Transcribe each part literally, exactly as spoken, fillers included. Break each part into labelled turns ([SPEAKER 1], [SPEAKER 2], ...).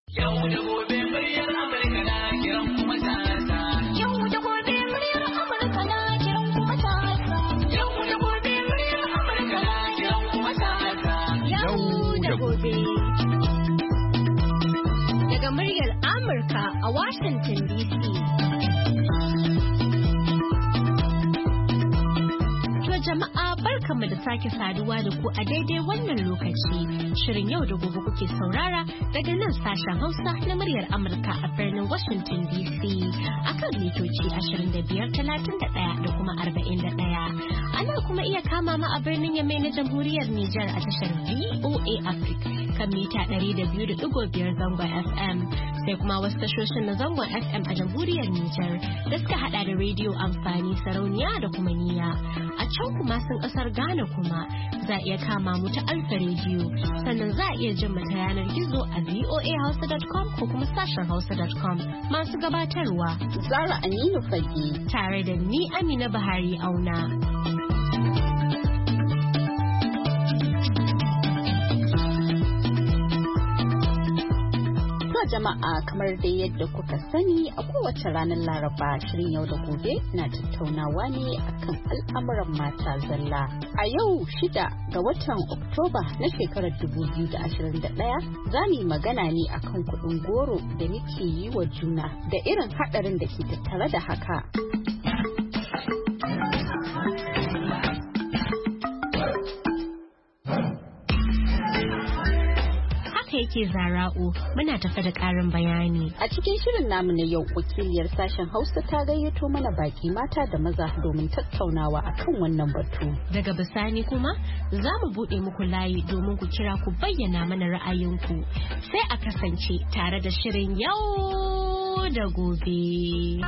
[SPEAKER 1] Yau da gobe muryar Amurka na kiran kuma tasa. Yau da gobe muryar Amurka na kiran kuma tasa. Yau da gobe muryar Amurka na kiran kuma tasa. Yau da gobe. Daga muryar Amurka a Washington D C. Jama'a barkanmu da sake saduwa da ku a daidai wannan lokaci. Shirin yau da gobe kuke saurara daga nan sashen Hausa na muryar Amurka a birnin Washington D C akan mitoci ashirin da biyar, talatin da ɗaya da kuma arba'in da ɗaya. Ana kuma iya kama ma a birnin Yamai na Jamhuriyar Nijar a tashar V O A Africa kan mita ɗari da biyu da ɗigo biyar zangon F M. Sai kuma wasu tashoshin na zangon F M a Jamhuriyar Nijar da suka hada da rediyo amfani sarauniya da kuma niyya. A can kuma sun kasar Ghana kuma za a iya kama mu ta Alfa rediyo, sannan za a iya jin mu ta yanar gizo a v o a hausa dot com ko kuma sashen hausa dot com. Masu gabatarwa
[SPEAKER 2] Zara Aminu Fage
[SPEAKER 1] tare da ni Amina Buhari Auna.
[SPEAKER 2] Jama'a kamar dai yadda kuka sani a kowace ranar Laraba shirin yau da gobe na tattaunawa ne akan al'amuran mata zalla. A yau shida ga watan Oktoba na shekarar dubu biyu da ashirin da ɗaya za mu yi magana ne akan kuɗin goro da muke yi wa juna da irin haɗarin da ke tattare da haka.
[SPEAKER 1] Yake Zara'u muna tafe da ƙarin bayani.
[SPEAKER 2] A cikin shirin namu na yau wakiliyar sashen Hausa ta gayyato mana baki mata da maza domin tattaunawa akan wannan batu.
[SPEAKER 1] Daga bisani kuma za mu buɗe muku layi domin ku kira ku bayyana mana ra'ayinku. Sai a kasance tare da shirin yau da gobe.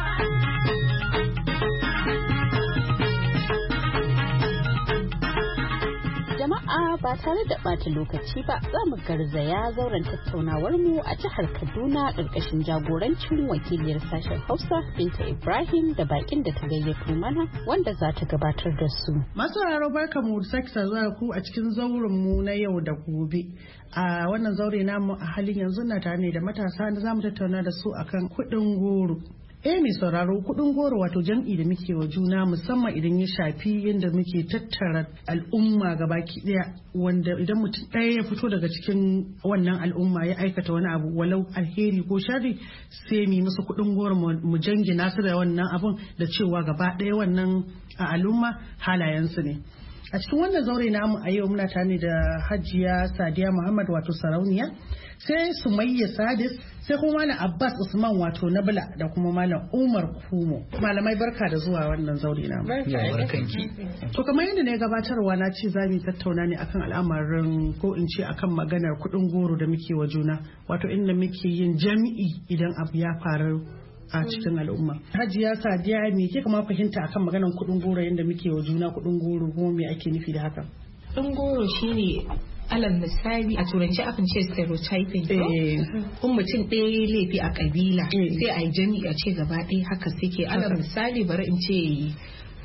[SPEAKER 2] Jama'a ba tare da ɓata lokaci ba za mu garzaya zauren tattaunawar mu a jihar Kaduna ƙarƙashin jagorancin wakiliyar sashen Hausa Binta Ibrahim da bakin da ta gayyato mana wanda za ta gabatar da su.
[SPEAKER 3] Masu raro barka mu sake sazuwa ku a cikin zauren mu na yau da gobe. A wannan zaure namu a halin yanzu na tare ne da matasa da zamu tattauna da su akan kuɗin goro. Eh mai sauraro kudin goro wato jam'i da muke wa juna musamman idan ya shafi yadda muke tattara al'umma gabaki daya, wanda idan mutum ɗaya ya fito daga cikin wannan al'umma ya aikata wani abu walau alheri ko shari sai mu musu kudin goro mu jangina su da wannan abun da cewa gaba ɗaya wannan a al'umma halayensu ne. A cikin wannan zaure namu a yau muna tare da Hajiya Sadiya Muhammad wato Sarauniya, sai Sumayya Sadis, sai kuma Malam Abbas Usman wato Nabila da kuma Malam Umar Kumo. Malamai barka da zuwa wannan zaure namu.
[SPEAKER 4] Barkanki.
[SPEAKER 3] To kamar yadda na gabatarwa na ce za mu tattauna ne akan al'amarin ko in ce akan maganar kuɗin goro da muke wa juna, wato inda muke yin jami'i idan abu ya faru a cikin al'umma. Hajiya Sadiya me ke kama fahimta akan maganar kuɗin goro yadda muke wa juna kuɗin goro kuma me ake nufi da haka?
[SPEAKER 4] Kuɗin goro shine alal misali a turanci akan ce stereotyping ko kun mutum ɗaya laifi a kabila sai a yi jami'i a ce gaba ɗaya haka suke. Alal misali bari in ce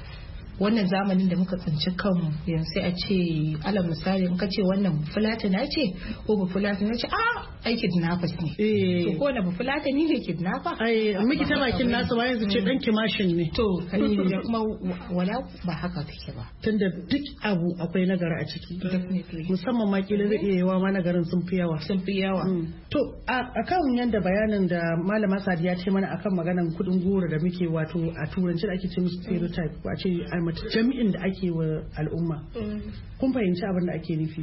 [SPEAKER 4] wannan zamanin da muka tsinci kanmu yanzu sai a ce alal misali in ka ce wannan fulatana ce ko ba fulatana ce a ai kidnappers ne to ko na ba fulatani ne kidnapper
[SPEAKER 3] ai miki ta bakin nasu ba yanzu ce dan kimashin ne
[SPEAKER 4] to kai da kuma wala ba haka take ba
[SPEAKER 3] tunda duk abu akwai nagari a ciki musamman ma kila zai iya yawa ma nagarin sun fi yawa
[SPEAKER 4] sun fi yawa
[SPEAKER 3] to akan yanda bayanin da malama Sadiya ce mana akan maganan kudin goro da muke wato a turanci da ake ce musu stereotype ko a ce mata jami'in da ake wa al'umma. Kun fahimci abin da ake nufi?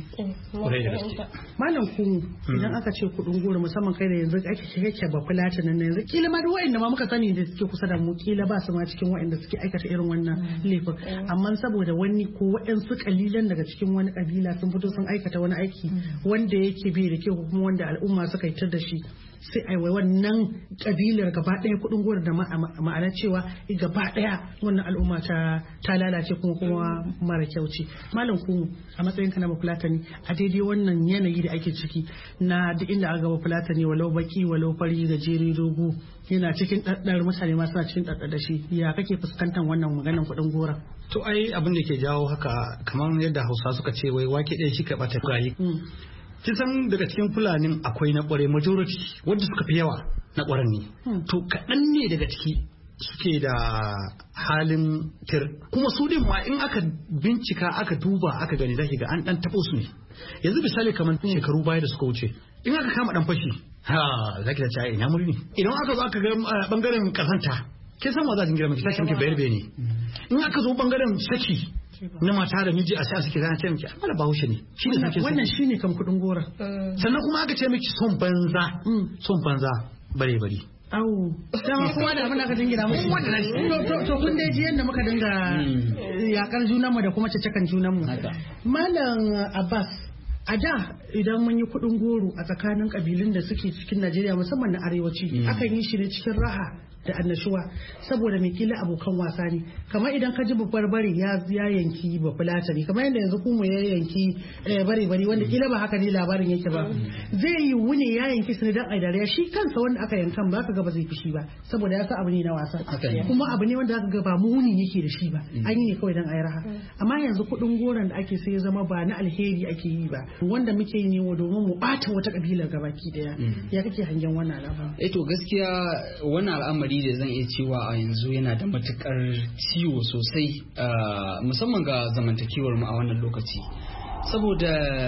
[SPEAKER 3] Malam kun idan aka ce kudin goro musamman kai da yanzu ake kake ba fulata nan yanzu kila ma duk wa'anda ma muka sani da suke kusa da mu kila ba su ma cikin wa'anda suke aikata irin wannan laifin amma saboda wani ko wa'ansu kalilan daga cikin wani kabila sun fito sun aikata wani aiki wanda yake bai da kyau kuma wanda al'umma suka yi da shi sai ai wannan kabilar gaba ɗaya kudin goro da ma'ana cewa gaba ɗaya wannan al'umma ta ta lalace kuma kuma mara kyau ce. Malam ku a matsayin ka na bafulatani a daidai wannan yanayi da ake ciki na duk inda aka ga bafulatani walau baki walau fari gajere dogo yana cikin ɗaɗɗar mutane ma suna cikin ɗaɗɗar da shi, ya kake fuskantar wannan maganar kuɗin gora?
[SPEAKER 5] To ai abin da ke jawo haka kamar yadda Hausa suka ce wai wake ɗaya shi ka ɓata gayi. kin san daga cikin fulanin akwai na kware majority wanda suka fi yawa na kwaren ne to kaɗan ne daga ciki suke da halin tir kuma su din ma in aka bincika aka duba aka gani zaki ga an dan tabo su ne yanzu misali kamar shekaru baya da suka wuce in aka kama dan fashi ha zaki da cewa ina muri ne idan aka zo aka ga bangaren kasanta kin san ma za kin gira miki tashi miki bayar bayani in aka zo bangaren saki na mata da miji a sa suke zana ce miki amma ba hushe ne shi ne sake
[SPEAKER 3] wannan shine kan kudin gora
[SPEAKER 5] sannan kuma aka ce miki son banza son banza bare bare
[SPEAKER 3] Awu, dama kuma da abin da aka dingira musu. To kun dai ji yadda muka dinga yakar junanmu da kuma cacakan junanmu. Malam Abbas, a da idan mun yi kuɗin goro a tsakanin kabilun da suke cikin Najeriya musamman na arewaci, akan yi shi ne cikin raha da annashuwa saboda mai kila abokan wasa ne kamar idan ka ji babbar bari ya ya yanki ba fulatani kamar yadda yanzu kuma ya yanki bari bari wanda kila ba haka ne labarin yake ba zai yi wuni ya yanki su dan aidariya shi kansa wanda aka yankan ba ka ga ba zai fishi ba saboda ya sa abu ne na wasa kuma abu ne wanda aka ga ba muni yake da shi ba an yi ne kawai dan ayi raha amma yanzu kudin goron da ake sai ya zama ba na alheri ake yi ba wanda muke yi ne domin mu bata wata kabilar gabaki daya ya kake hangen wannan al'amari
[SPEAKER 6] eh to gaskiya wannan al'amari da zan iya cewa a yanzu yana da matukar ciwo sosai musamman ga zamantakewar mu a wannan lokaci saboda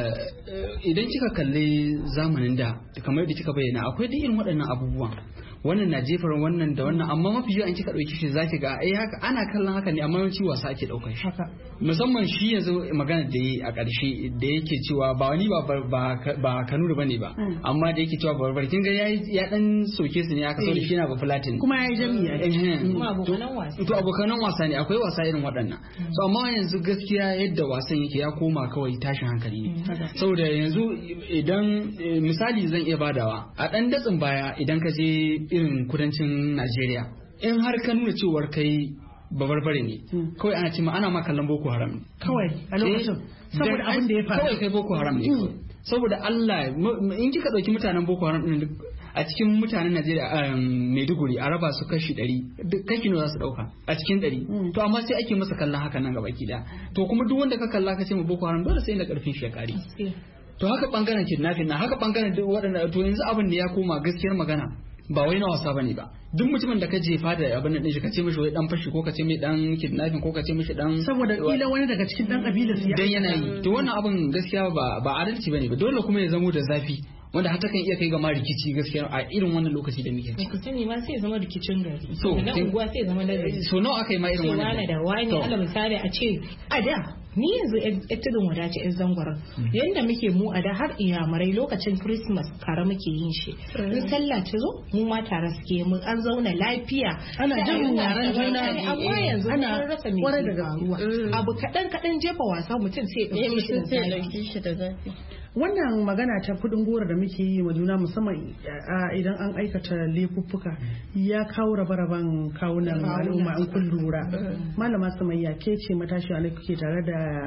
[SPEAKER 6] idan kika kalli zamanin da kamar yadda kika bayyana akwai da irin waɗannan abubuwan wannan na jefar wannan da wannan amma mafi yawan kika dauki shi zaki ga ai haka ana kallon haka ne amma yawanci wasa ake daukar shi musamman shi yanzu magana da yi a ƙarshe da yake cewa ba wani ba ba kanuri bane ba amma da yake cewa barbar kin ga ya dan soke su ne aka so da shi na ba flatin
[SPEAKER 3] kuma yayi jami'a
[SPEAKER 6] kuma abokanan wasa to abokanan wasa ne akwai wasa irin waɗannan so amma yanzu gaskiya yadda wasan yake ya koma kawai tashin hankali ne saboda yanzu idan misali zan iya badawa a dan datsin baya idan ka je irin kudancin Najeriya in har ka nuna cewar kai babarbare ne kawai ana cewa ana ma kallon Boko Haram ne
[SPEAKER 3] kawai a lokacin saboda abin da ya faru
[SPEAKER 6] kawai kai Boko Haram ne saboda Allah in kika dauki mutanen Boko Haram din a cikin mutanen Najeriya Maiduguri a raba su kashi ɗari kashi ne za su dauka a cikin ɗari to amma sai ake masa kallon haka nan gaba ki da to kuma duk wanda ka kalla ka ce ma Boko Haram dole sai da karfin shi ya kare to haka bangaren kidnapping na haka bangaren waɗanda to yanzu abin da ya koma gaskiyar magana ba wai na wasa bane ba duk mutumin da ka jefa da abin nan din shi ka ce mishi wai dan fashi ko ka ce mai dan kidnapping ko ka ce mishi dan
[SPEAKER 3] saboda kila wani daga cikin dan kabilar su
[SPEAKER 6] dan yana yi to wannan abin gaskiya ba ba adalci bane ba dole kuma ya zamo da zafi wanda har takan iya kai ga ma rikici gaskiya a irin wannan lokaci da muke ciki.
[SPEAKER 4] Rikici ne ma sai zama rikicin gari.
[SPEAKER 6] So
[SPEAKER 4] na unguwa sai zama da gari.
[SPEAKER 6] So nawa aka yi ma irin wannan.
[SPEAKER 4] Wani da wani ala misali a ce a da ni yanzu yan tudun wadace yan zangwaran yanda muke mu a da har iyamarai lokacin Christmas tare muke yin shi. In sallah ta zo mu ma tare suke mu an zauna lafiya.
[SPEAKER 3] Ana jin yaran juna
[SPEAKER 4] amma yanzu ana rasa me ke faruwa. Abu kaɗan kaɗan jefa wasa mutum sai ya ɗauki
[SPEAKER 1] shi da zafi.
[SPEAKER 3] Wannan magana ta kudin gora da muke yi wa juna musamman idan an aikata laifuffuka ya kawo rabe-raben kawunan al'umma an kun lura. Malama Samayya ke ce matashi a kuke tare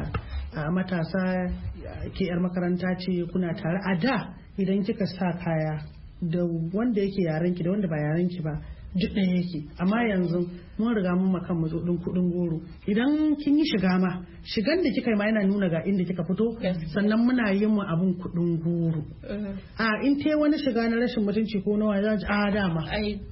[SPEAKER 3] da matasa ke yar makaranta ce kuna tare a da idan kika sa kaya da wanda yake yarenki da wanda ba yarenki ba duk ɗaya yake amma yanzu mun riga mun makan matsudin kuɗin goro idan kin yi shiga ma shigan da kika yi ma yana nuna ga inda kika fito sannan muna yin mu abun kuɗin goro a in te wani shiga na rashin mutunci ko nawa za a dama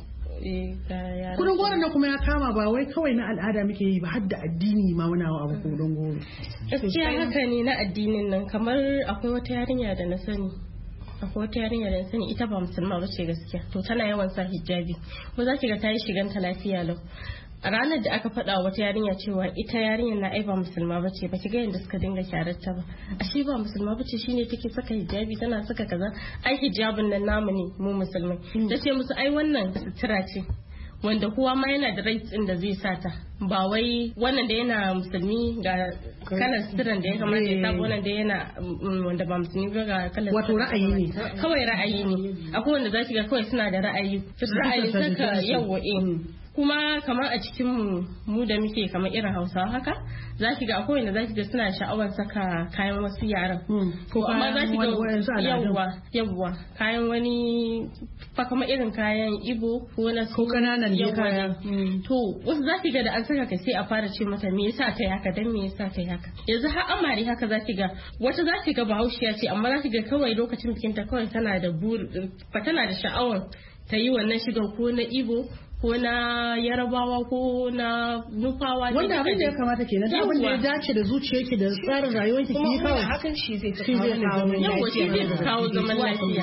[SPEAKER 3] kuɗin goro na kuma ya kama ba wai kawai na al'ada muke yi ba har da addini ma muna wa abu kuɗin goro
[SPEAKER 1] gaskiya haka ne na addinin nan kamar akwai wata yarinya da na sani akwai wata yarinya da sani ita ba musulma ba ce gaskiya to tana yawan sa hijabi ko za ki ga ta yi shiganta lafiya lau a ranar da aka faɗa wata yarinya cewa ita yarinyar na ai ba musulma ba ce ba ki ga yadda suka dinga kyararta ba ashe ba musulma ba ce shine take saka hijabi tana saka kaza ai hijabin nan namu ne mu musulmai ta ce musu ai wannan sutura ce wanda kowa ma yana da rights din da zai sata ba wai wannan da yana musulmi ga kalar sitiran da ya kamata ya saba wannan da yana wanda ba musulmi ba ga kalar
[SPEAKER 3] wato ra'ayi ne
[SPEAKER 1] kawai ra'ayi ne akwai wanda za ki ga kawai suna da ra'ayi ra'ayi saka yawa eh
[SPEAKER 7] kuma kamar a cikin mu mu da muke kamar irin Hausawa haka za ki ga akwai wanda za ki ga suna sha'awar saka kayan wasu yaran
[SPEAKER 3] ko
[SPEAKER 7] amma za ki ga yawwa yawwa kayan wani fa kamar irin kayan Igbo ko na
[SPEAKER 3] ko kananan ne kayan
[SPEAKER 7] to wasu za ki ga da an saka ka sai a fara ce mata me yasa ta haka dan me yasa ta haka yanzu har amare haka za ki ga wata za ki ga Bahaushiya ce amma za ki ga kawai lokacin bikin ta kawai tana da buri fa tana da sha'awar ta yi wannan shigan ko na Igbo ko na Yarabawa ko na Nufawa
[SPEAKER 3] wanda abin da ya kamata kenan da abin da ya dace da zuciyarki da tsarin rayuwarki ki yi kawai
[SPEAKER 4] hakan shi zai kawo
[SPEAKER 7] yawa shi zai kawo zaman lafiya.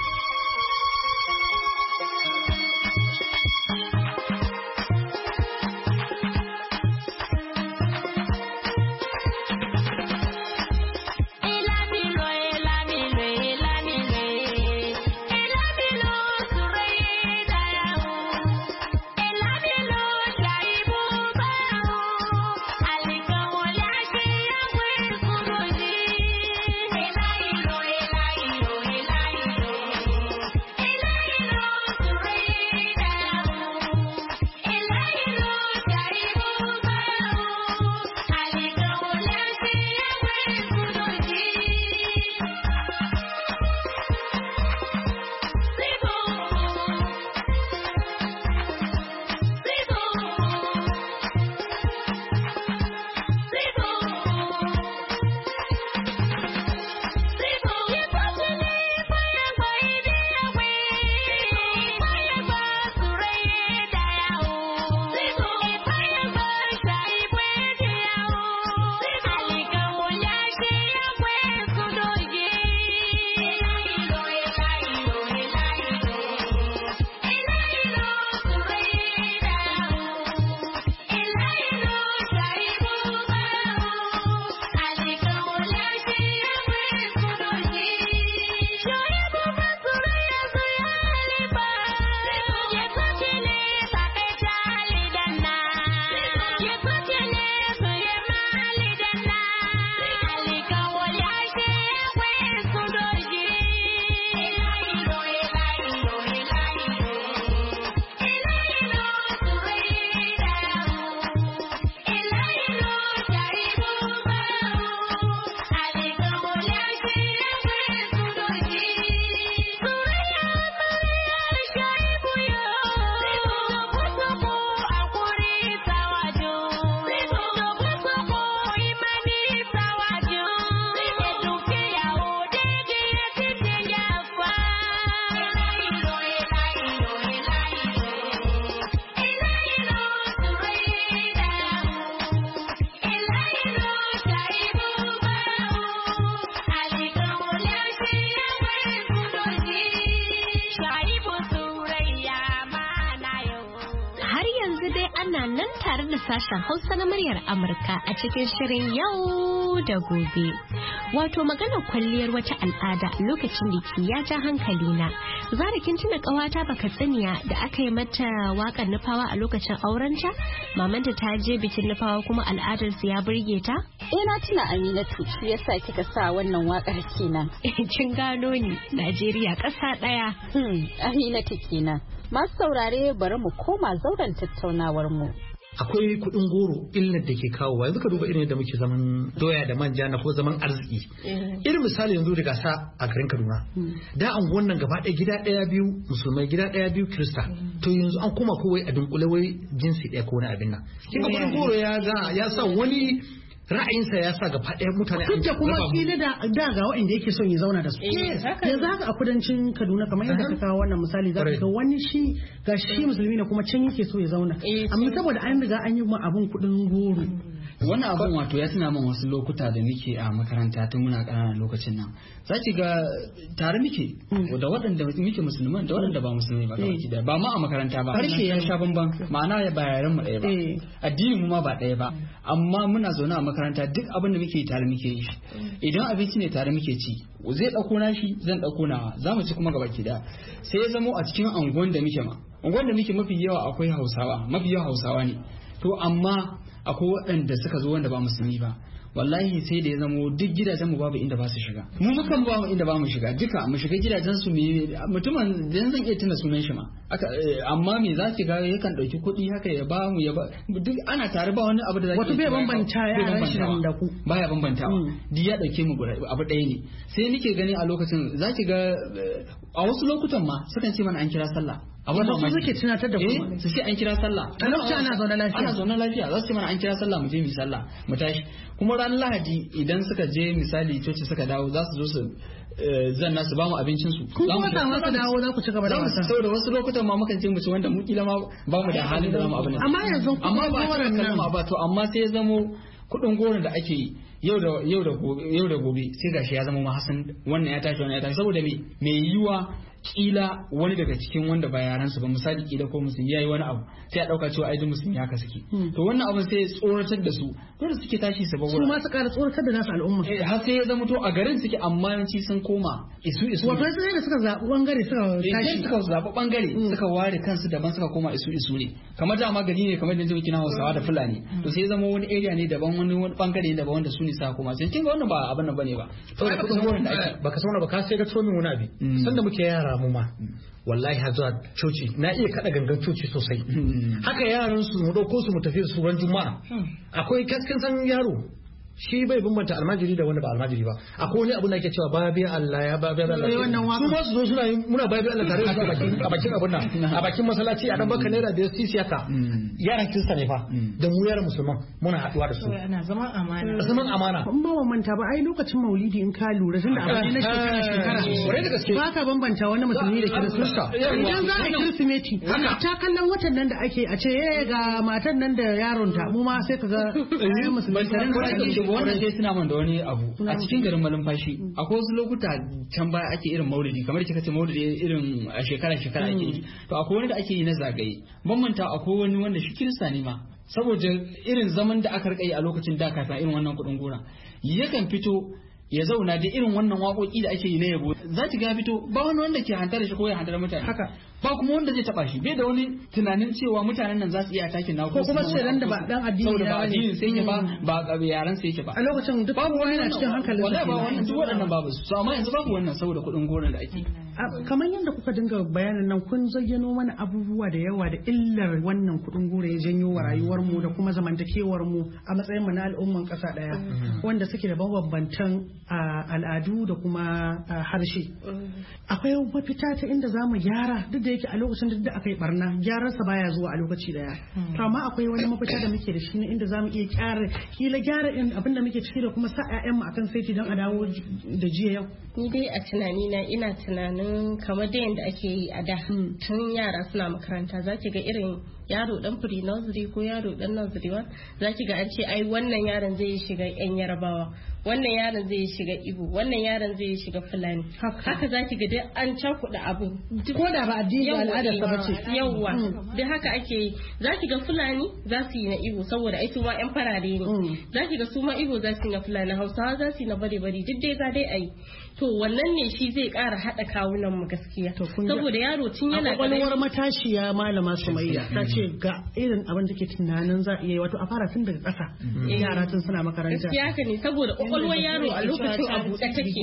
[SPEAKER 1] Sashen Hausa na muryar Amurka a cikin shirin yau da gobe. Wato maganar kwalliyar wata al'ada lokacin biki ya ja hankali na. Zara kin tuna kawata baka tsiniya da aka yi mata waƙar nufawa a lokacin aurenta? Mamanta ta je bikin nufawa kuma al'adar su ya burge ta?
[SPEAKER 2] Eh na tuna Aminatu, shi yasa kika sa wannan waƙar kenan.
[SPEAKER 1] Kin gano ni, Najeriya ƙasa ɗaya.
[SPEAKER 2] Hmm, Aminatu kenan. Masu saurare bari mu koma zauren tattaunawar mu.
[SPEAKER 5] Akwai kuɗin goro illar da ke kawo yanzu ka duba irin da muke zaman doya da manja na ko zaman arziki irin misali yanzu da gasa a garin Kaduna da an wannan gaba ɗaya gida ɗaya biyu musulmai gida ɗaya biyu kirista to yanzu an koma kowai a dunkule wai jinsi ɗaya ko wani abin nan kin ga kuɗin goro ya ga ya sa wani ra'ayinsa ya sa gaba ɗaya mutane
[SPEAKER 3] duk da kuma kila da da ga waɗanda yake son ya zauna da su yanzu haka a kudancin Kaduna kamar yadda ka kawo wannan misali za ka ga wani shi ga shi musulmi ne kuma can yake so ya zauna amma saboda an riga an yi ma abun kuɗin goro
[SPEAKER 6] wannan abun wato ya tuna min wasu lokuta da muke a makaranta tun muna ƙananan lokacin nan za ki ga tare muke da waɗanda muke musulman da waɗanda ba musulmai ba kawai da ba ma a makaranta ba harshe ya sha bamban ma'ana ya ba yaren mu ɗaya ba addinin mu ma ba ɗaya ba amma muna zaune a makaranta duk abin da muke yi tare muke yi idan abinci ne tare muke ci zai ɗauko nashi zan ɗauko nawa za mu ci kuma gaba ki da sai ya zamo a cikin anguwan da muke ma anguwan da muke mafi yawa akwai hausawa mafi yawa hausawa ne to amma akwai waɗanda suka zo wanda ba musulmi ba wallahi sai da ya zamo duk gidajen mu babu inda ba su shiga mu mukan ba mu inda ba mu shiga duka mu shiga gidajen su me mutumin dan zan iya tuna sunan shi ma aka amma me za ki ga yakan dauki kuɗi haka ya ba mu ya ba duk ana tare ba wani abu da zaki
[SPEAKER 3] wato bai bambanta yaran shi da ku
[SPEAKER 6] baya bambantawa duk ya dauke mu abu ɗaya ne sai nake gani a lokacin zaki ga a wasu lokutan ma sukan ce mana an kira sallah a wannan
[SPEAKER 3] su suke tunatar da ku
[SPEAKER 6] su ce an kira sallah
[SPEAKER 3] a lokacin ana zaune lafiya
[SPEAKER 6] ana zaune lafiya za su ce mana an kira sallah mu je mu sallah mu tashi kuma ranar lahadi idan suka je misali coci suka dawo za su zo su zan nasu ba mu abincin su
[SPEAKER 3] kun kuma ta masa dawo za ku ci gaba da wasa
[SPEAKER 6] saboda wasu lokutan ma mukan ce mu ci wanda mu kila ma ba mu da halin da zamu abin
[SPEAKER 3] amma yanzu
[SPEAKER 6] amma ba a kalma ba to amma sai ya zamo kudin goro da ake yi yau da yau da yau da gobe sai gashi ya zama ma hasan wannan ya tashi wannan ya tashi saboda me me yiwa kila wani daga cikin wanda ba yaran su ba misali kila ko musulmi yayi wani abu sai a dauka cewa ai musulmi haka suke to wannan abin sai ya tsoratar da su dole suke tashi su
[SPEAKER 3] su ma su ƙara tsoratar da nasu al'umma
[SPEAKER 6] eh har sai ya zama to a garin suke amma yanci sun koma isu isu
[SPEAKER 3] wato sai da suka zabi bangare suka tashi
[SPEAKER 6] suka zabi bangare suka ware kansu daban suka koma isu isu ne kamar da magani ne kamar da jin kina Hausawa da Fulani to sai ya zama wani area ne daban wani wani bangare ne daban wanda su ne suka koma sai kin ga wannan ba abin nan bane ba
[SPEAKER 5] saboda kudin gurin da ake baka sauna ba ka sai ga tsomin wani abi sanda muke yara mu ma wallahi har zuwa coci na iya kada gangan coci sosai haka yaran su mu dauko su mu tafi su ran juma'a akwai kaskin san yaro shi bai bambanta almajiri da wanda ba almajiri ba akwai wani abu da ake cewa babi Allah ya babi Allah su ma su zo suna yin muna babi Allah tare da a bakin abun nan a bakin masallaci a dan baka naira da sisi haka yaran kirista ne fa da mu yaran musulman muna haduwa da su
[SPEAKER 4] ana zaman amana
[SPEAKER 3] zaman amana in ba mu manta ba ai lokacin maulidi in ka lura tunda abu ne na shekara shekara ba ka bambanta wani musulmi da kirista idan za a kirsimeti ta kallon watan nan da ake a ce eh ga matan nan da yaron ta mu ma sai ka ga musulmi tare da
[SPEAKER 6] wannan sai suna man da wani abu a cikin garin malumfashi akwai wasu lokuta can baya ake irin maulidi kamar kika ce maulidi irin a shekara shekara ake yi to akwai wani da ake yi na zagaye ban manta akwai wani wanda shi kirista ne ma saboda irin zaman da aka rika yi a lokacin da kafin irin wannan kudin gora yakan fito ya zauna da irin wannan waƙoƙi da ake yi na yabo za ki ga fito ba wani wanda ke hantar shi ko ya hantar mutane
[SPEAKER 3] haka
[SPEAKER 6] ba kuma wanda zai taba shi bai da wani tunanin cewa mutanen nan za su iya atakin na
[SPEAKER 3] ko kuma sai da ba dan addini
[SPEAKER 6] ba addini sai yake ba ba yaran sai yake ba
[SPEAKER 3] a lokacin duk
[SPEAKER 6] babu
[SPEAKER 3] wani a cikin hankalin
[SPEAKER 6] wallahi ba wannan duk waɗannan babu su amma yanzu babu wannan saboda kuɗin goron da ake
[SPEAKER 3] kamar yadda kuka dinga bayanin nan kun zayyano mana abubuwa da yawa da illar wannan kuɗin goro ya janyo wa rayuwar mu da kuma zamantakewar mu a matsayin mu na al'umman ƙasa ɗaya wanda suke da bambantan al'adu da kuma harshe akwai mafita ta inda zamu gyara duk da yake a lokacin da aka yi barna gyaransa baya zuwa a lokaci daya to amma akwai wani mafita da muke da shi ne inda zamu iya gyara kila gyara abin da muke ciki da kuma sa ƴaƴan mu akan saiti don a dawo da jiya yau
[SPEAKER 7] ni dai a tunani na ina tunanin kamar da yanda ake yi a da tun yara suna makaranta zaki ga irin yaro dan pre nursery ko yaro dan nursery one zaki ga an ce ai wannan yaron zai shiga yan yarabawa wannan yaron zai shiga ibo wannan yaron zai shiga fulani haka zaki ga dai an cakuɗa abu
[SPEAKER 3] ko da ba addini ba al'adar sa bace
[SPEAKER 7] yawwa dai haka ake yi zaki ga fulani za su yi na ibo saboda ai su ma yan farare ne zaki ga su ma ibo za su yi na fulani hausawa za su yi na bare bare duk dai za dai ai to wannan ne shi zai ƙara haɗa kawunan mu gaskiya saboda yaro tun yana
[SPEAKER 3] kwakwalwar matashiya malama Sumayya ta ce ga irin abin da ke tunanin za a iya wato a fara tun daga ƙasa yara tun suna makaranta
[SPEAKER 7] gaskiya haka ne saboda kwakwalwar yaro a lokacin a buɗe take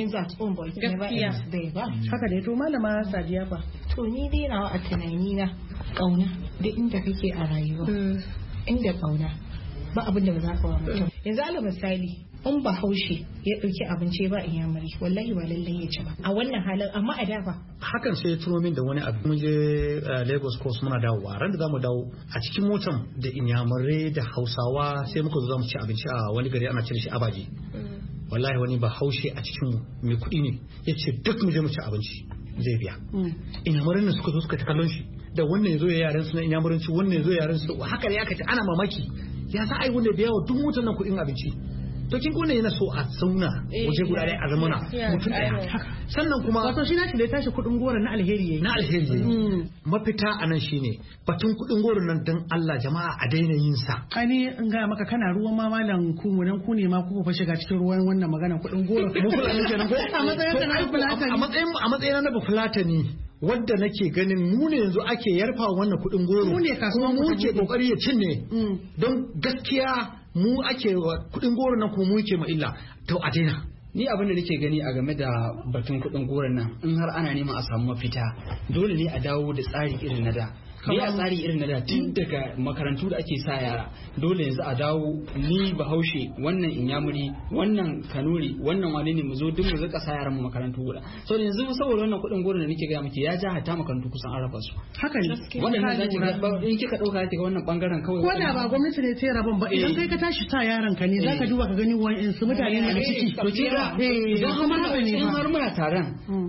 [SPEAKER 7] gaskiya
[SPEAKER 3] haka ne to malama Sadiya fa
[SPEAKER 4] to ni dai nawa a tunani na kauna duk inda kake a rayuwa inda kauna ba abin da ba za ka wa mutum yanzu ala misali in ba haushe ya dauki abinci ba inyamuri wallahi ba lallai ya ci ba a wannan halin amma a dafa
[SPEAKER 5] hakan sai ya tuno min da wani abu mun je Lagos coast muna dawowa ran da zamu dawo a cikin motan da inyamurai da Hausawa sai muka zo zamu ci abinci a wani gari ana cire shi abaji wallahi wani ba haushe a cikin mai kuɗi ne yace duk mu je mu ci abinci zai biya inyamurai ne suka zo suka ta kallon shi da wannan yazo ya yaran su na inyamuranci wannan yazo yaran su haka ne aka ce ana mamaki ya sa ai wanda da yawa duk motan nan kuɗin abinci to kin kone yana so a sauna waje guda ɗaya a zamana mutum ɗaya sannan kuma
[SPEAKER 3] wato shi nashi da ya tashi kuɗin goro na alheri yayi
[SPEAKER 5] na alheri yayi mafita anan shine batun kuɗin goro nan dan Allah jama'a a daina yin sa
[SPEAKER 3] ani in ga maka kana ruwan ma malam ku mu dan ku ne ma ku fa shiga cikin ruwan wannan magana kuɗin goro
[SPEAKER 5] mu fulani kenan ko
[SPEAKER 3] a matsayin na fulatani
[SPEAKER 5] a matsayin a matsayin na fulatani wadda nake ganin mu ne yanzu ake yarfa wannan kuɗin goro
[SPEAKER 3] mu ne kasuwa
[SPEAKER 5] mu ke kokari ya cinne don gaskiya mu ake wa kudin goro nan kuma mu yake ma illa to a daina
[SPEAKER 6] ni abin da nake gani a game da batun kuɗin goron nan in har ana neman a samu mafita dole ne a dawo da tsari irin na da me a tsari irin na da tun daga makarantu da ake sa yara dole yanzu a dawo ni bahaushe wannan inyamuri wannan kanuri wannan wane ne mu zo duk mu rika sa yaran mu makarantu guda so yanzu saboda wannan kuɗin goron da nake ga miki ya ja hatta makarantu kusan an raba su
[SPEAKER 3] haka ne
[SPEAKER 6] wannan zaki ga in kika dauka kika wannan bangaren kawai
[SPEAKER 3] ko da ba gwamnati ne ta rabon ba idan kai ka tashi sa yaran ka ne zaka duba ka gani wani su mutane ne da ciki
[SPEAKER 6] to ce da idan kuma haka ne in har muna taron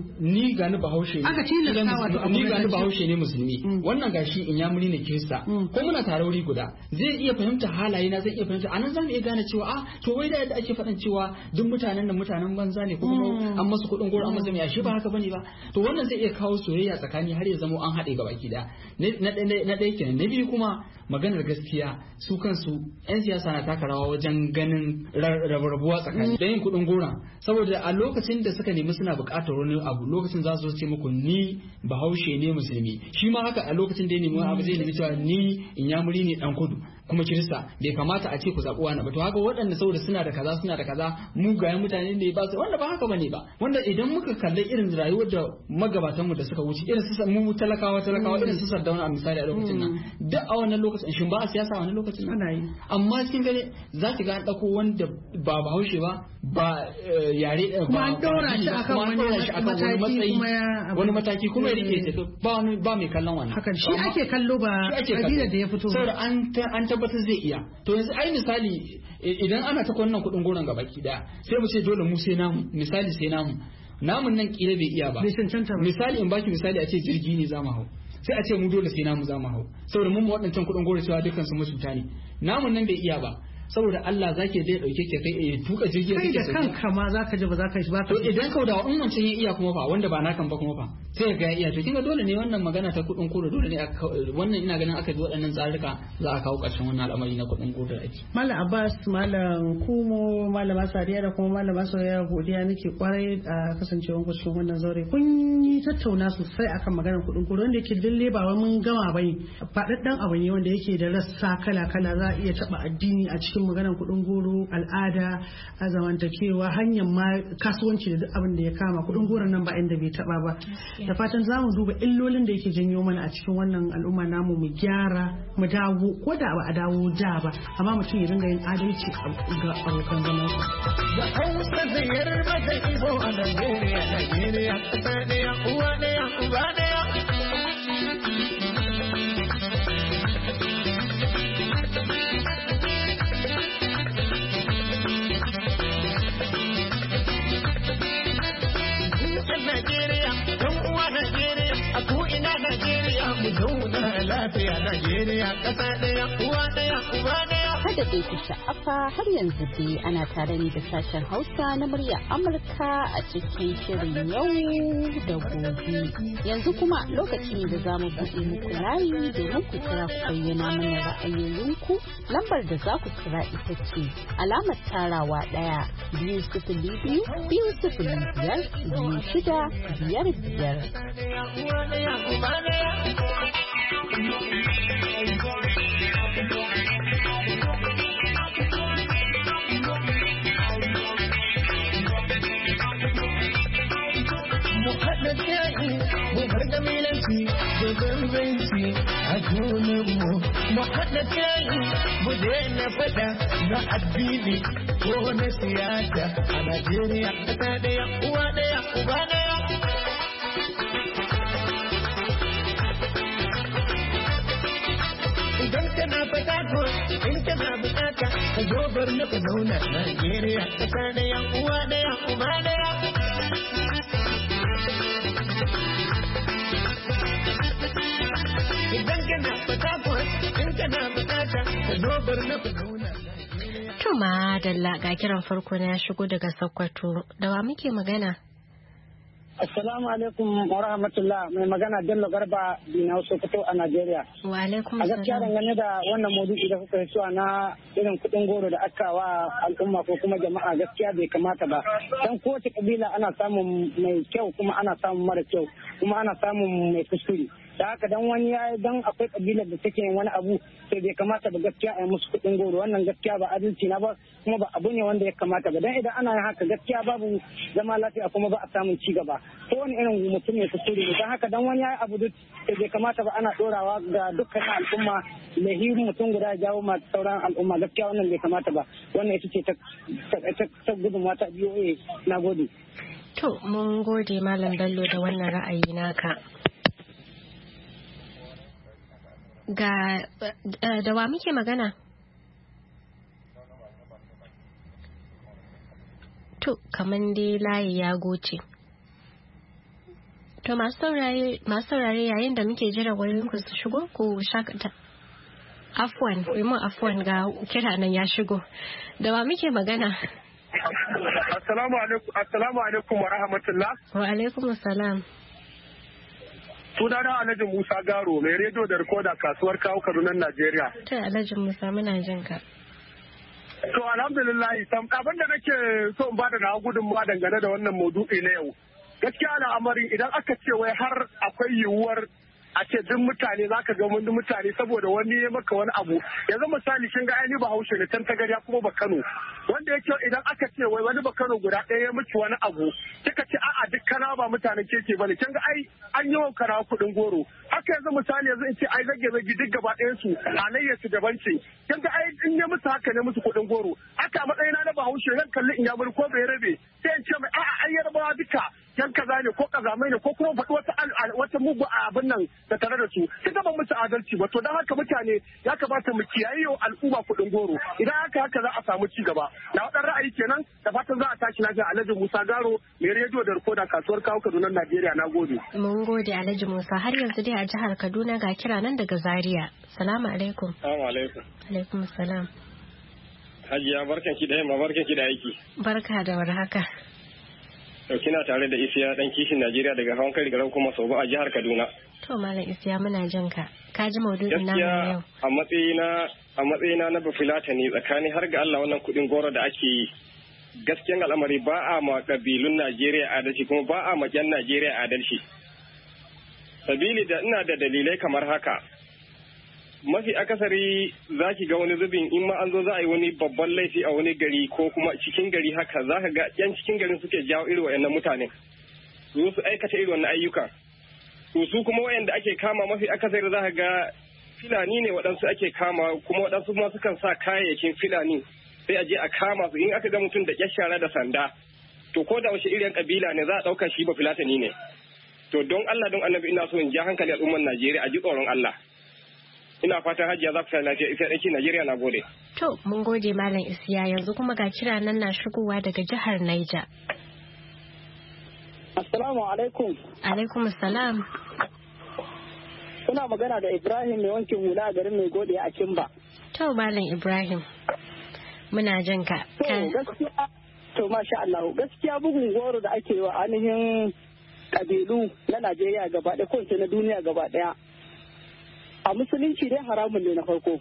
[SPEAKER 6] ni ga ni bahaushe ne
[SPEAKER 3] aka tilasta wato
[SPEAKER 6] ni ga ni bahaushe ne musulmi wannan gashi inyamuri ne kirista ko muna tare wuri guda zai iya fahimta halaye na zai iya fahimta anan zan iya gane cewa ah to wai da yadda ake faɗan cewa duk mutanen da mutanen banza ne ko kuma an masu kuɗin goro an masu mai ashe ba haka bane ba to wannan zai iya kawo soyayya tsakani har ya zama an haɗe gaba ki da na ɗaya kenan na biyu kuma maganar gaskiya su kansu 'yan siyasa na taka rawa wajen ganin rabuwa tsakani da yin kuɗin gora saboda a lokacin da suka nemi suna buƙatar wani abu lokacin za su ce muku ni bahaushe ne musulmi shi ma haka a lokacin da ya nemi abu zai nemi cewa ni inyamuri ne dan kudu kuma kirista bai kamata a ce ku zaɓi wani ba to haka waɗanda saboda suna da kaza suna da kaza mugayen mutane ne ba su wanda ba haka bane ba wanda idan muka kalli irin rayuwar da magabatan mu da suka wuce irin su mu talakawa talakawa irin su Sardauna a misali a lokacin nan duk a wannan lokacin shin ba a siyasa a wannan lokacin nan ana yi amma cikin gare za ki ga an dauko wanda ba bahaushe ba ba yare ba
[SPEAKER 3] an dora shi akan wani
[SPEAKER 6] matsayi wani mataki kuma ya rike ta ba wani ba mai kallon wannan
[SPEAKER 3] hakan shi ake kallo ba kabila da ya fito
[SPEAKER 6] saboda an an tabbatar zai iya to yanzu ai misali idan ana ta wannan kudin goron gaba ki daya sai mu ce dole mu sai namu misali sai namu namun nan kila bai iya ba misali in baki misali a ce jirgi ne zamu hau sai a ce mu dole sai namu zamu hau saboda mun mu waɗancan kudin goro cewa dukkan su mutunta ne namun nan bai iya ba saboda Allah zake zai dauke ke kai ya tuka jirgin
[SPEAKER 3] kai da kanka ma zaka ji ba zaka shi ba
[SPEAKER 6] to idan ka da in wancan ya iya kuma fa wanda ba nakan ba kuma fa sai ga ya iya to kinga dole ne wannan magana ta kudin koro dole ne wannan ina ganin aka bi waɗannan tsarika za a kawo ƙarshen wannan al'amari na kudin koro da ake
[SPEAKER 3] Malam Abbas Malam Kumo Malama Sadiya da kuma Malama Soyayya godiya nake kwarai a kasancewar ku cikin wannan zaure kun yi tattauna sosai akan maganar kudin koro wanda yake dalle ba wai mun gama bane faɗaɗɗan abu ne wanda yake da rassa kala kala za a iya taba addini a cikin maganar kudin goro al'ada a zamantakewa hanyar ma kasuwanci da duk abin da ya kama kudin goron nan ba inda bai taba ba da fatan zamu duba illolin da yake janyo mana a cikin wannan al'umma namu mu gyara mu dawo ko da ba a dawo da ba amma mutum ya dinga yin adalci ga abokan zaman sa
[SPEAKER 8] da Hausa da Yarba da Igbo a Najeriya Najeriya kasa daya uwa daya uba daya lafiya Najeriya ƙasa ɗaya uwa ɗaya uba ɗaya.
[SPEAKER 2] Kada dai ku sha'afa har yanzu dai ana tare ne da sashen Hausa na murya Amurka a cikin shirin yau da gobe. Yanzu kuma lokaci ne da za mu buɗe muku layi domin ku kira ku bayyana mana ra'ayoyinku. Lambar da za ku kira ita ce alamar tarawa ɗaya biyu sifili biyu biyu sifili biyar biyu shida biyar biyar.
[SPEAKER 8] Mu haɗa kai mu bar ƙabilanci da bambanci a junanmu. Mu haɗa kai mu daina faɗa na addini ko na siyasa a Najeriya ƙasa ɗaya uwa ɗaya uba ɗaya. Idan kana fata ko in kana bukata ka zo bar na ka zauna Najeriya ƙasa ɗaya uwa ɗaya uba ɗaya. Idan kana fata ko in kana bukata ka zo bar na ka zauna Najeriya.
[SPEAKER 1] To madalla ga kiran farko na ya shigo daga Sokoto da wa muke magana?
[SPEAKER 9] Assalamu alaikum wa rahmatullah mai magana Bello Garba Dina Sokoto a Najeriya.
[SPEAKER 1] Wa alaikum
[SPEAKER 9] A gaskiya dangane da wannan maudu'i da kuka cewa na irin kuɗin goro da aka wa al'umma ko kuma jama'a gaskiya bai kamata ba. Dan kowace kabila ana samun mai kyau kuma ana samun mara kyau kuma ana samun mai kuskure. da haka dan wani ya dan akwai kabilar da take yin wani abu sai bai kamata ba gaskiya a yi musu kuɗin goro wannan gaskiya ba adalci na ba kuma ba abu ne wanda ya kamata ba dan idan ana yin haka gaskiya babu zama lafiya kuma ba a samun ci gaba ko wani irin mutum ne kuskure ne dan haka dan wani ya yi abu duk sai bai kamata ba ana dorawa ga dukkan al'umma lahirin mutum guda jawo ma sauran al'umma gaskiya wannan bai kamata ba wannan ita ce ta gudunmawa ta B O A na gode.
[SPEAKER 1] To mun gode Malam Bello da wannan ra'ayi naka. Ga da wa muke magana? To kaman dai layi ya goce. To masu saurare yayin da muke jira wayoyin ku su shigo ku shakata. Afwan, mu afwan ga kira nan ya shigo. Da wa muke magana?
[SPEAKER 10] Assalamu alaikum, assalamu alaikum wa rahmatullah.
[SPEAKER 1] Wa alaikum assalam.
[SPEAKER 10] Sunana Alhaji Musa Garo, mai rediyo da rikoda kasuwar kawo Kaduna, Najeriya.
[SPEAKER 1] To Alhaji Musa muna jin ka.
[SPEAKER 10] To alhamdulillah, abin da nake so in bada na gudunmawa dangane da wannan maudu'i na yau. Gaskiya al'amarin idan aka ce wai har akwai yiwuwar a ce duk mutane za ka ga wani mutane saboda wani ya maka wani abu yanzu misali kin ga ainihin bahaushe ne tan tagariya kuma ba Kano wanda yake idan aka ce wai wani ba Kano guda ɗaya ya miki wani abu kika ce a'a duk kana ba mutanen keke bane kin ga ai an yi wa kana kuɗin goro haka yanzu misali yanzu in ce ai zage zage duk gaba ɗayan su halayyar su daban ce kin ga ai in ya musu haka ne musu kuɗin goro haka matsayina na bahaushe ran kalli in ya bari ko bai rabe sai in ce mai a'a ai yarbawa duka yan kaza ne ko kazamai ne ko kuma faɗi wata wata mugu a abin nan da tare da su kin ga ban musu adalci ba to dan haka mutane ya kamata mu kiyaye yau al'umma kuɗin goro idan haka haka za a samu ci gaba na wadan ra'ayi kenan da fatan za a tashi lafiya Alhaji Musa Garo mai rediyo da rikoda kasuwar kawo Kaduna Najeriya na gode
[SPEAKER 1] mun gode Alhaji Musa har yanzu dai a jihar Kaduna ga kira nan daga Zaria salamu alaikum
[SPEAKER 11] assalamu alaikum
[SPEAKER 1] alaikum salam
[SPEAKER 11] Hajiya barkan ki da yamma barkan ki da aiki
[SPEAKER 1] barka da warhaka
[SPEAKER 11] to kina tare da Isiya dan kishin Najeriya daga hawan kai garin kuma Sobo a jihar Kaduna
[SPEAKER 1] to malam Isiya muna jin ka ka ji maudu'in namu yau
[SPEAKER 11] a matsayina a matsayina na bafilata ne tsakani har ga Allah wannan kudin goro da ake yi gaskiyan al'amari ba a ma kabilun Najeriya adalci kuma ba a ma yan Najeriya adalci sabili da ina da dalilai kamar haka mafi akasari za ki ga wani zubin in ma an zo za a yi wani babban laifi a wani gari ko kuma cikin gari haka za ka ga yan cikin garin suke jawo irin wayannan mutane su su aikata irin wannan ayyuka to su kuma wayanda ake kama mafi akasari za ka ga filani ne waɗansu ake kama kuma waɗansu ma sukan sa kayayyakin filani sai a je a kama su in aka ga mutum da kyashara da sanda to ko da wace irin kabila ne za a ɗauka shi ba filatani ne to don Allah don annabi ina so in ja hankali al'ummar Najeriya a ji tsoron Allah ina fatan hajiya za ku sa lafiya isa ɗaki Najeriya na gode.
[SPEAKER 1] To mun gode Malam Isiya yanzu kuma ga kira nan na shigowa daga jihar Niger.
[SPEAKER 9] Assalamu alaikum.
[SPEAKER 1] Alaikum salam.
[SPEAKER 9] Kuna magana da Ibrahim mai wankin hula a garin mai gode a Kimba.
[SPEAKER 1] To Malam Ibrahim muna jin ka.
[SPEAKER 9] To gaskiya to masha Allah gaskiya bugun goro da ake yi wa ainihin kabilu na Najeriya gaba ɗaya ko na duniya gaba ɗaya. A musulunci dai haramun ne na farko.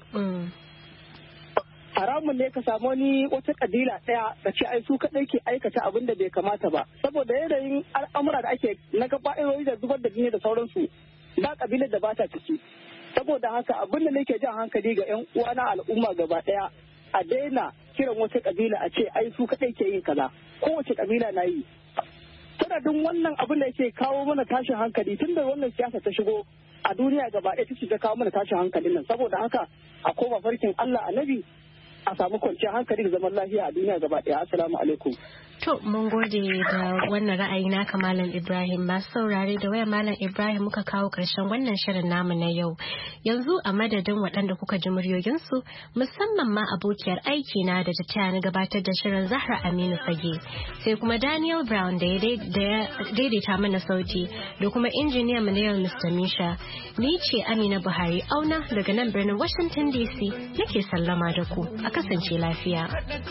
[SPEAKER 9] Haramun ne ka samu wani wata kabila ɗaya da ce ai su kaɗai ke aikata abin da bai kamata ba. Saboda yanayin al'amura da ake na gaba'irori da zubar da jini da sauransu ba kabilar da ba ta ciki. Saboda haka abin da nake jan hankali ga 'yan uwa na al'umma gaba ɗaya a daina kiran wata kabila a ce ai su kaɗai ke yin kaza. Kowace kabila na yi. Sanadin wannan abin da yake kawo mana tashin hankali tun da wannan siyasa ta shigo a duniya gaba ɗaya ta kawo mana tashin hankalin nan saboda haka a koma farkin Allah annabi a samu kwanciyar hankali da zaman lafiya a duniya gaba ɗaya assalamu alaikum.
[SPEAKER 1] To mun gode da wannan ra'ayi naka Malam Ibrahim masu saurare da waya Malam Ibrahim muka kawo karshen wannan shirin namu na yau. Yanzu a madadin waɗanda kuka ji muryoyinsu musamman ma abokiyar aiki na da ta taya ni gabatar da shirin Zahra Aminu Fage sai kuma Daniel Brown da ya daidaita mana sauti da kuma injiniyan mu na yau Mister Misha. Ni ce Amina Buhari Auna daga nan birnin Washington D C nake sallama da ku a kasance lafiya.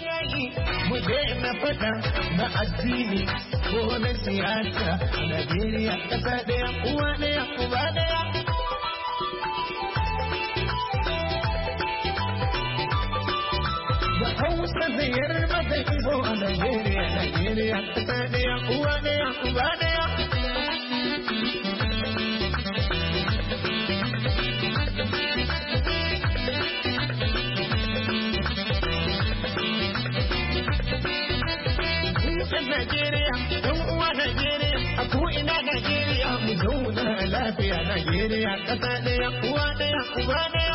[SPEAKER 8] Na addini ko na siyasa Najeriya ƙasa ɗaya uwa ɗaya uba ɗaya. Da Hausa da Yarba da Igbo a Najeriya, Najeriya ƙasa ɗaya uwa ɗaya uba ɗaya. Najeriya, Najeriya, ƙasa ɗaya, uwa ɗaya, uba ɗaya.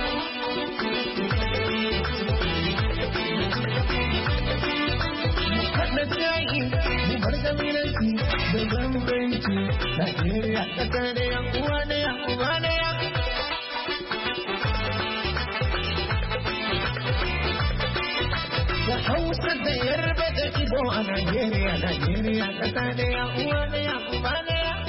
[SPEAKER 8] Mu haɗa kai, mu bar kabilanci da bambanci. Najeriya, ƙasa ɗaya, uwa ɗaya, uba ɗaya. Da Hausa da Yarba da Ibo a Najeriya, Najeriya, ƙasa ɗaya, uwa ɗaya, uba ɗaya.